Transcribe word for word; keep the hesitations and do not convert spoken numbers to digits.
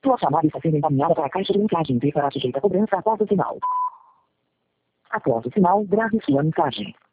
Sua chamada está sendo encaminhada para a caixa de mensagem e será sujeita a cobrança após o sinal. Após o sinal, grave sua mensagem.